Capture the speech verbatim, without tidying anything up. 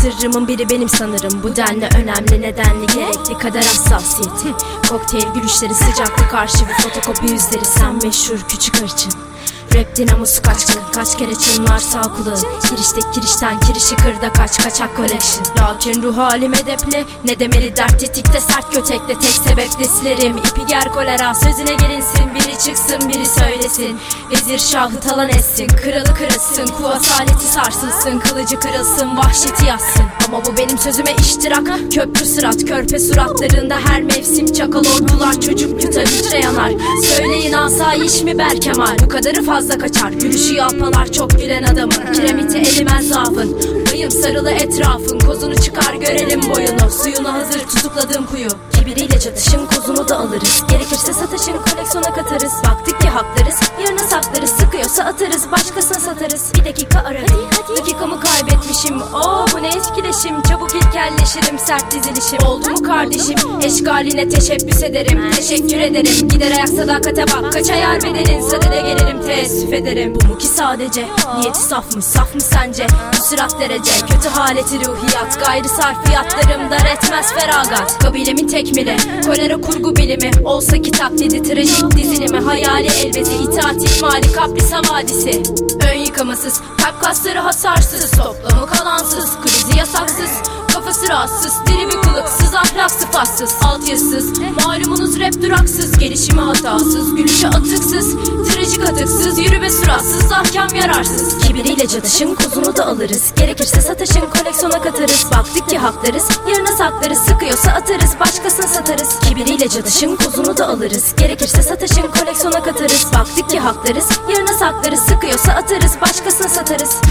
sırrımın biri benim sanırım. Bu denli önemli, nedenli, gerekli kader hassasiyeti. Kokteyl gülüşleri, sıcaklık arşivi, fotokopi yüzleri. Sen meşhur küçük hırçın. Rap dinamosu kaçkın, kaç kere çınlar sağ kulağın. Giriştek girişten kirişi kırda kaç kaçak collection. Lakin ruh halim edepli, ne demeli dert tetikte sert kötekle. Tek sebep desilerim ipi ger kolera. Sözüne gelinsin, biri çıksın biri söylesin. Vezir şahı talan etsin, kralı kırılsın, kuvvet aleti sarsılsın, kılıcı kırılsın, vahşeti yazsın. Ama bu benim sözüme iştirak, köprü sırat, körpe suratlarında her mevsim çakal ordular. Çocuk yutar hücre yanar, söyleyin asayiş mi Berkemal? Bu kadarı fazla kaçar, gülüşü yalpalar çok gülen adamın. Kiremiti elimez zaafın, bayım sarılı etrafın. Kozunu çıkar görelim boyunu, suyuna hazır tutukladığım kuyu. Kibiriyle çatışın, kozunu da alırız. Gerekirse satışın, koleksiyona katarız. Baktık ki haklarız, yarına saklarız. Sıkıyorsa atarız, başkasına satarız. Bir dakika ara, hadi, hadi. Dakikamı kaybetmişim, oo bu ne etkileşim. Çabuk ilkelleşirim, sert dizilişim. Oldu mu kardeşim, eşgaline teşebbüs ederim. Teşekkür ederim, gider ayak sadakate bak. Kaç ayar bedenin, sadede gelirim, teessüf ederim. Bu mu ki sadece, niyeti saf mı, saf mı sence? Bu sürat derece, kötü haleti ruhiyat. Gayri sarfiyatlarım dar etmez feragat. Kabilemin tekmili, kolera kurgu bilimi. Olsa ki taklidi, trajik dizilimi. Hayali elbeti, itaat ihmali, kapris havadisi. Ön yıkamasız, kalp kasları hasarsız. Toplamı kalansız, krizi yasaksız. Kafası rahatsız, dili bir kılıksız, ahlak sıfatsız, altyazısız. Malumunuz rap duraksız, gelişimi hatasız, gülüşü atıksız, trajik atıksız, yürüme suratsız, ahkam yararsız. Kibiriyle çatışın, kozunu da alırız. Gerekirse satışın, koleksiyona katarız. Baktık ki haklarız, yarına saklarız. Sıkıyorsa atarız, başkasına satarız. Kibiriyle çatışın, kozunu da alırız. Gerekirse satışın, koleksiyona katarız. Baktık ki haklarız, yarına saklarız. Sıkıyorsa atarız, başkasına satarız.